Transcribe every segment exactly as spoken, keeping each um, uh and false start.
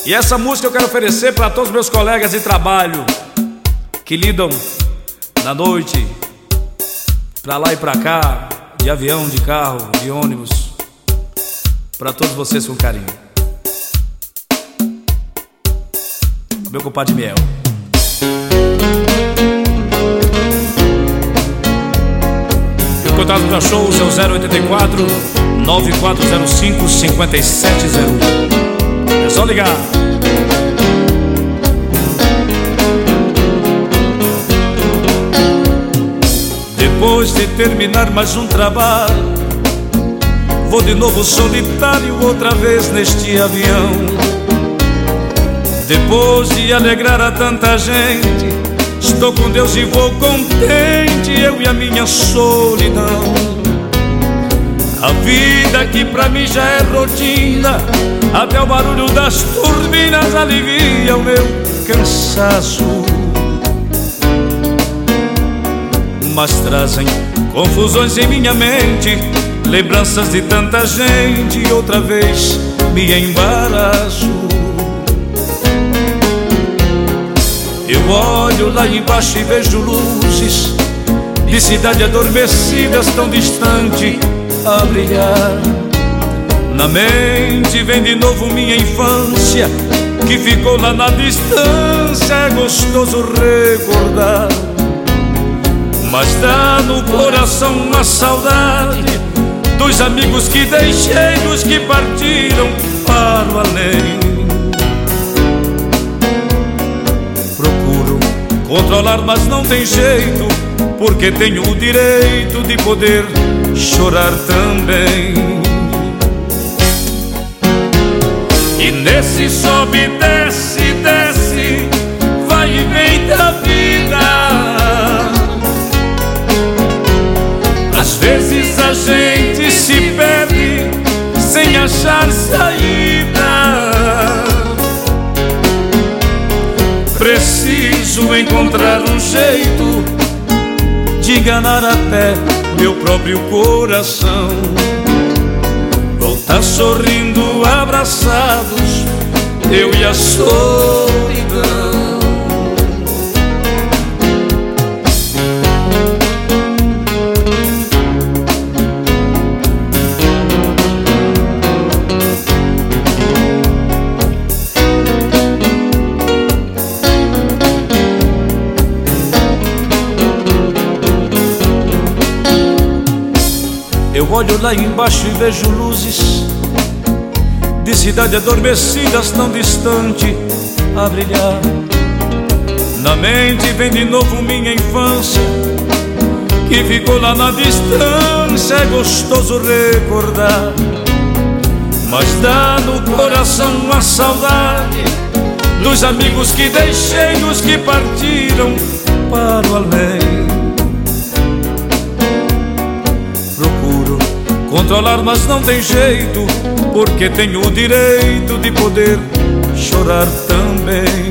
E essa música eu quero oferecer para todos os meus colegas de trabalho que lidam na noite, pra lá e pra cá, de avião, de carro, de ônibus. Pra todos vocês com carinho. Meu compadre Miel. Meu contato para shows é o zero oito quatro, nove quatro zero cinco, cinco sete zero um. É só ligar. Depois de terminar mais um trabalho, vou de novo solitário outra vez neste avião. Depois de alegrar a tanta gente, estou com Deus e vou contente, eu e a minha solidão. A vida que pra mim já é rotina, até o barulho das turbinas alivia o meu cansaço. Mas trazem confusões em minha mente, lembranças de tanta gente, e outra vez me embaraço. Eu olho lá embaixo e vejo luzes de cidade adormecidas tão distante a brilhar. Na mente vem de novo minha infância, que ficou lá na distância, é gostoso recordar. Mas dá no coração uma saudade dos amigos que deixei, dos que partiram para o além. Procuro controlar, mas não tem jeito, porque tenho o direito de poder chorar também. E nesse sobe, desce, desce, vai e vem da vida. Às vezes a gente se perde sem achar saída. Preciso encontrar um jeito de enganar até meu próprio coração. Voltar sorrindo, abraçados, eu e a solidão. Eu olho lá embaixo e vejo luzes de cidade adormecidas tão distante a brilhar. Na mente vem de novo minha infância, que ficou lá na distância, é gostoso recordar. Mas dá no coração uma saudade dos amigos que deixei, dos que partiram para o além. Controlar, mas não tem jeito, porque tenho o direito de poder chorar também.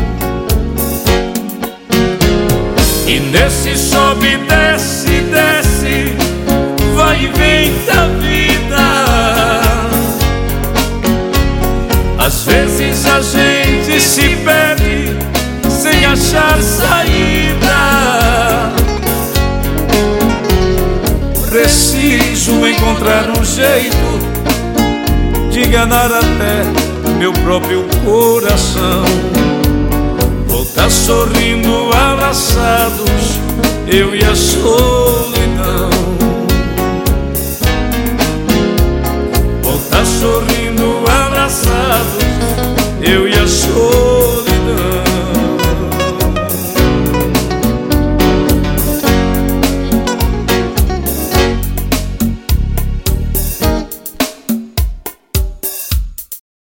E nesse sobe, desce, desce, vai e vem da vida. Às vezes a gente se perde sem achar saída. Preciso encontrar um jeito de enganar até meu próprio coração. Voltar sorrindo, abraçados, eu e a solidão. Voltar sorrindo, abraçados, eu e a solidão.